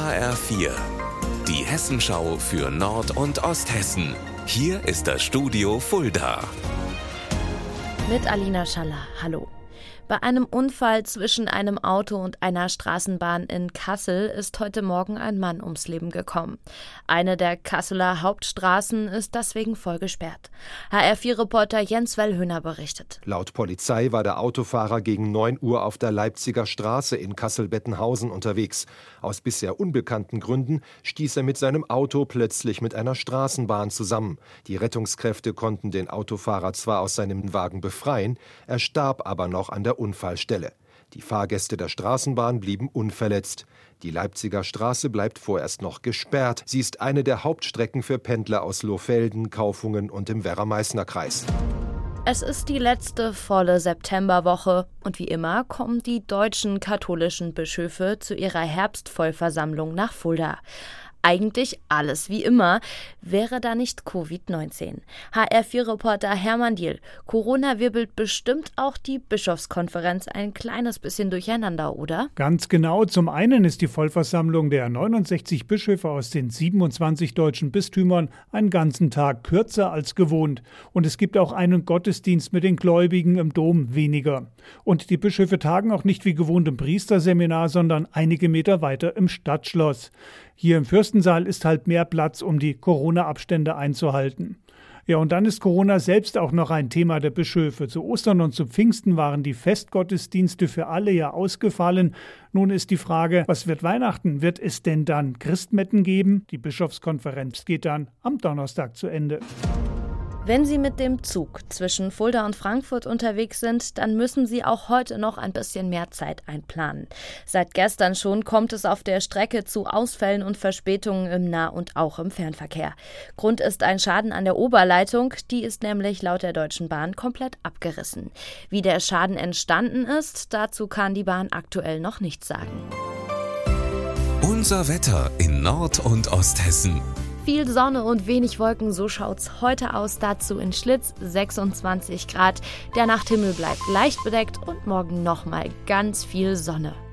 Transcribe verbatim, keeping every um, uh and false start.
H R vier, die Hessenschau für Nord- und Osthessen. Hier ist das Studio Fulda. Mit Alina Schaller, hallo. Bei einem Unfall zwischen einem Auto und einer Straßenbahn in Kassel ist heute Morgen ein Mann ums Leben gekommen. Eine der Kasseler Hauptstraßen ist deswegen voll gesperrt. H R vier Reporter Jens Wellhöhner berichtet. Laut Polizei war der Autofahrer gegen neun Uhr auf der Leipziger Straße in Kassel-Bettenhausen unterwegs. Aus bisher unbekannten Gründen stieß er mit seinem Auto plötzlich mit einer Straßenbahn zusammen. Die Rettungskräfte konnten den Autofahrer zwar aus seinem Wagen befreien, er starb aber noch an der Unfallstelle. Die Fahrgäste der Straßenbahn blieben unverletzt. Die Leipziger Straße bleibt vorerst noch gesperrt. Sie ist eine der Hauptstrecken für Pendler aus Lohfelden, Kaufungen und im Werra-Meißner-Kreis. Es ist die letzte volle Septemberwoche und wie immer kommen die deutschen katholischen Bischöfe zu ihrer Herbstvollversammlung nach Fulda. Eigentlich alles wie immer, wäre da nicht Covid neunzehn. H R vier Reporter Hermann Diel. Corona wirbelt bestimmt auch die Bischofskonferenz ein kleines bisschen durcheinander, oder? Ganz genau. Zum einen ist die Vollversammlung der neunundsechzig Bischöfe aus den siebenundzwanzig deutschen Bistümern einen ganzen Tag kürzer als gewohnt. Und es gibt auch einen Gottesdienst mit den Gläubigen im Dom weniger. Und die Bischöfe tagen auch nicht wie gewohnt im Priesterseminar, sondern einige Meter weiter im Stadtschloss. Hier im Fürstensaal ist halt mehr Platz, um die Corona-Abstände einzuhalten. Ja, und dann ist Corona selbst auch noch ein Thema der Bischöfe. Zu Ostern und zu Pfingsten waren die Festgottesdienste für alle ja ausgefallen. Nun ist die Frage, was wird Weihnachten? Wird es denn dann Christmetten geben? Die Bischofskonferenz geht dann am Donnerstag zu Ende. Wenn Sie mit dem Zug zwischen Fulda und Frankfurt unterwegs sind, dann müssen Sie auch heute noch ein bisschen mehr Zeit einplanen. Seit gestern schon kommt es auf der Strecke zu Ausfällen und Verspätungen im Nah- und auch im Fernverkehr. Grund ist ein Schaden an der Oberleitung, die ist nämlich laut der Deutschen Bahn komplett abgerissen. Wie der Schaden entstanden ist, dazu kann die Bahn aktuell noch nichts sagen. Unser Wetter in Nord- und Osthessen. Viel Sonne und wenig Wolken, so schaut's heute aus. Dazu in Schlitz sechsundzwanzig Grad. Der Nachthimmel bleibt leicht bedeckt und morgen nochmal ganz viel Sonne.